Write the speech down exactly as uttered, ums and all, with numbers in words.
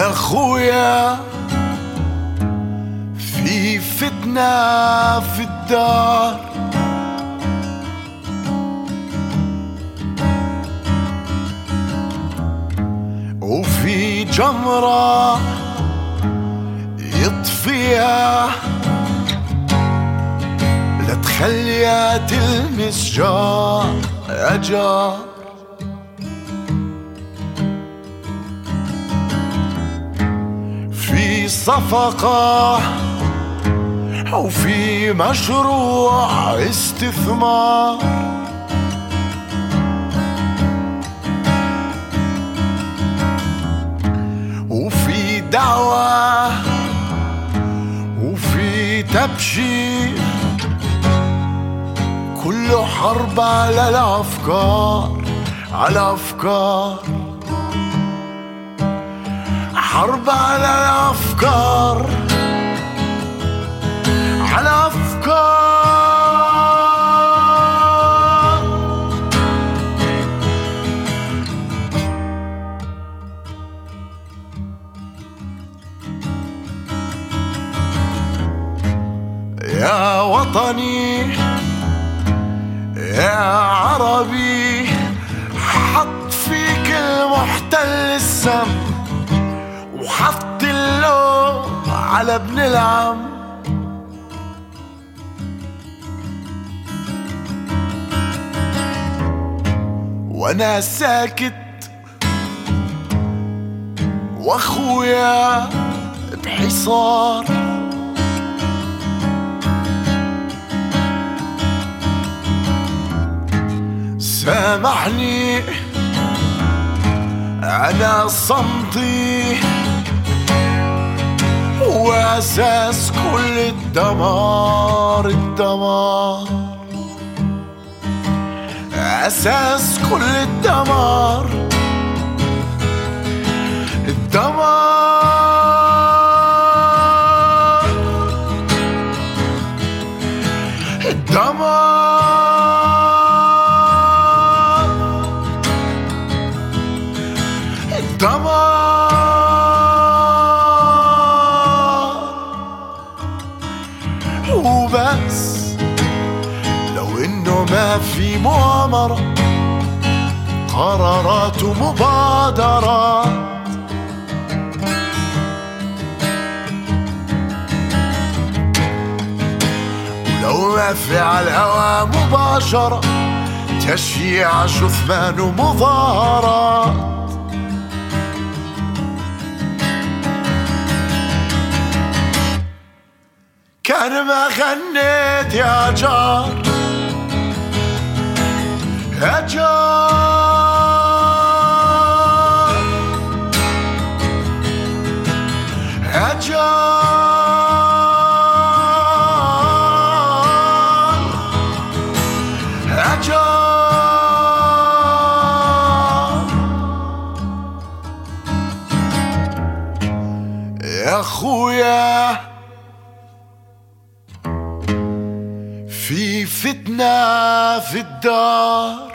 يا خويا في فتنة في الدار، وفي جمرة يطفيها لا تخليها تلمس جار يا جار. في صفقة وفي مشروع استثمار، وفي دعوة وفي تبشير، كله حرب على الأفكار على أفكار، حرب على الأفكار على أفكار. يا وطني يا عربي، حط فيك المحتل السم وحط اللوم على ابن العم. وانا ساكت واخويا بحصار، سامحني أنا صمتي هو أساس كل الدمار، الدمار أساس كل الدمار، الدمار الدمار الدمار. وبس لو انه ما في مؤامرة، قرارات ومبادرات، ولو ما في على الهوى مباشرة، تشييع شثمان ومظاهرات. كان ما غنيت يا جار يا جار يا جار يا جار. يا خويا في فتنة في الدار،